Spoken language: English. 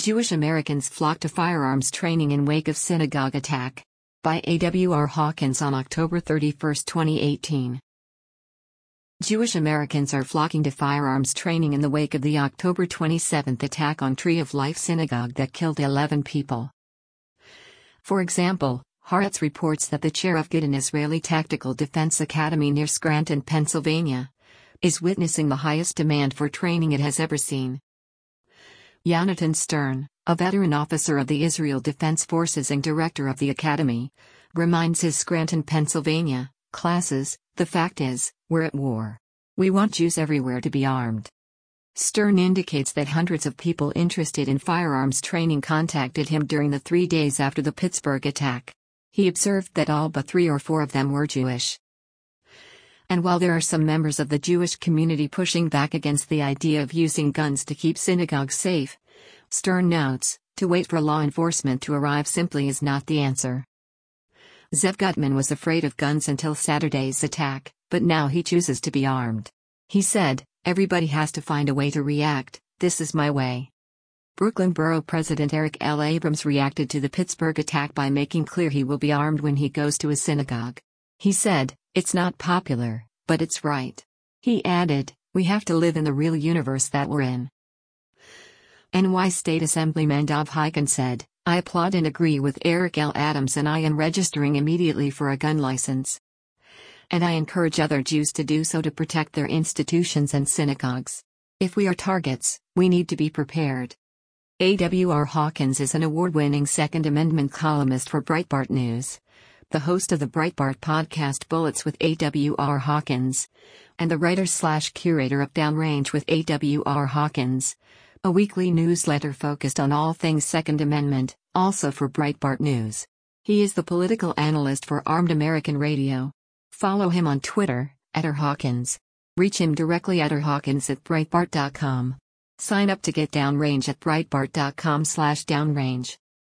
Jewish Americans flock to firearms training in wake of synagogue attack. By A.W.R. Hawkins on October 31, 2018. Jewish Americans are flocking to firearms training in the wake of the October 27 attack on Tree of Life Synagogue that killed 11 people. For example, Haaretz reports that the chair of Gittin Israeli Tactical Defense Academy near Scranton, Pennsylvania, is witnessing the highest demand for training it has ever seen. Yonatan Stern, a veteran officer of the Israel Defense Forces and director of the academy, reminds his Scranton, Pennsylvania classes, "The fact is, we're at war. We want Jews everywhere to be armed." Stern indicates that hundreds of people interested in firearms training contacted him during the 3 days after the Pittsburgh attack. He observed that all but 3 or 4 of them were Jewish. And while there are some members of the Jewish community pushing back against the idea of using guns to keep synagogues safe, Stern notes, to wait for law enforcement to arrive simply is not the answer. Zev Gutman was afraid of guns until Saturday's attack, but now he chooses to be armed. He said, "Everybody has to find a way to react, this is my way." Brooklyn Borough President Eric L. Abrams reacted to the Pittsburgh attack by making clear he will be armed when he goes to a synagogue. He said, "It's not popular, but it's right." He added, "We have to live in the real universe that we're in." NY State Assemblyman Dov Hikind said, "I applaud and agree with Eric L. Adams and I in registering immediately for a gun license. And I encourage other Jews to do so to protect their institutions and synagogues. If we are targets, we need to be prepared." A.W.R. Hawkins is an award-winning Second Amendment columnist for Breitbart News, the host of the Breitbart podcast Bullets with A.W.R. Hawkins, and the writer/curator of Downrange with A.W.R. Hawkins, a weekly newsletter focused on all things Second Amendment, also for Breitbart News. He is the political analyst for Armed American Radio. Follow him on Twitter, @RHawkins. Reach him directly at rhawkins@breitbart.com. Sign up to get Downrange at breitbart.com/downrange.